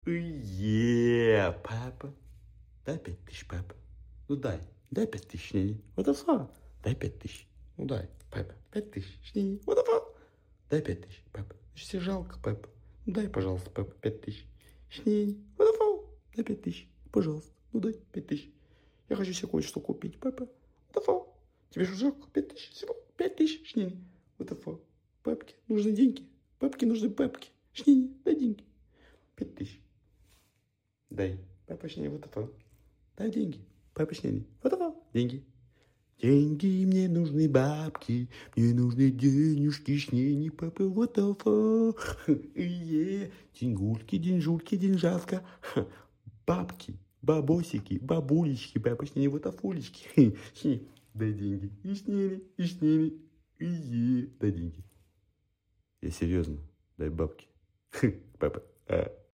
Папа. Дай 5000, папа. Ну дай 5000, не. What the fuck? Дай 5000. Ну дай, папа, 5000, не. What the fuck? Дай 5000, папа. Тебе жалко, папа. Ну дай, пожалуйста, папа, 5000. Не. What the fuck? Дай 5000, пожалуйста. Ну дай 5000. Я хочу себе кое-что купить, папа. What the fuck? Тебе что жалко? 5000 всего? 5000, не. What the fuck? Папке нужны деньги. Папке нужны папки. Не, дай деньги. 5000. Дай. Папа, вот это. Дай деньги. Папа, вот это. Деньги. Деньги, мне нужны бабки. Мне нужны денежки, шнени, папа, вот это. Деньгульки, деньжульки, деньжатка. Бабки, бабосики, бабулечки, папа, вот афулечки. Дай деньги. И шнели. Дай деньги. Я серьезно. Дай бабки. Папа.